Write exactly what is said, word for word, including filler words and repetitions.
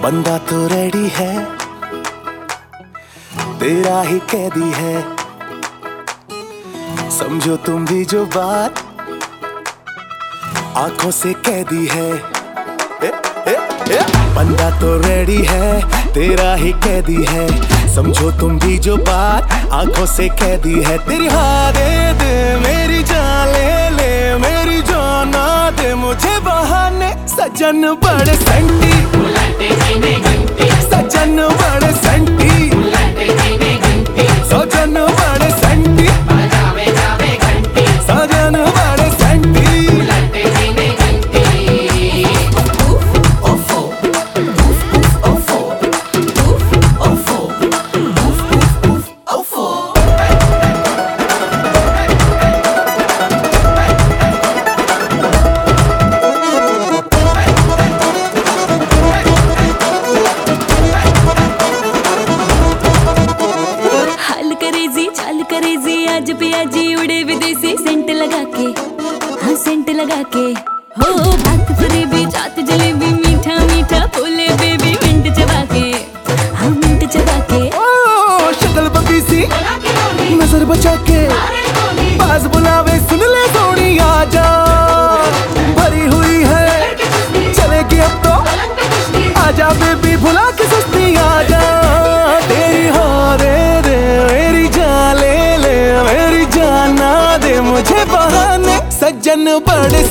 बंदा तो रेडी है, तेरा ही कैदी है। समझो तुम भी जो बात आंखों से कैदी है। ए, ए, ए, बंदा तो रेडी है, तेरा ही कैदी है। समझो तुम भी जो बात आंखों से कैदी है। तेरी हाँ दे दे, मेरी जान ले ले, मेरी जान ना दे मुझे बहाने। सजन बड़े सेंटी, सजन बड़े सेंटी, सजन बड़े सेंटी, सजन बड़े सेंटी। आज पियाजी उड़े विदेशी सेंट लगा के, हाँ सेंट लगा के। हो बात फरेबी जात जलेबी, मीठा मीठा बोले बेबी मिंट चबा के, हाँ मिंट चबा के। ओ शक्ल बबी सी नजर बचा के, बाज बुलावे सुन ले सोनी आजा। भरी हुई है चलेगी अब तो, आजा बेबी भुला के सुस्ती आजा। तेरी हारे रे मेरी जान ले ले, मेरी जान ना दे मुझे बहाने। सज्जन बड़े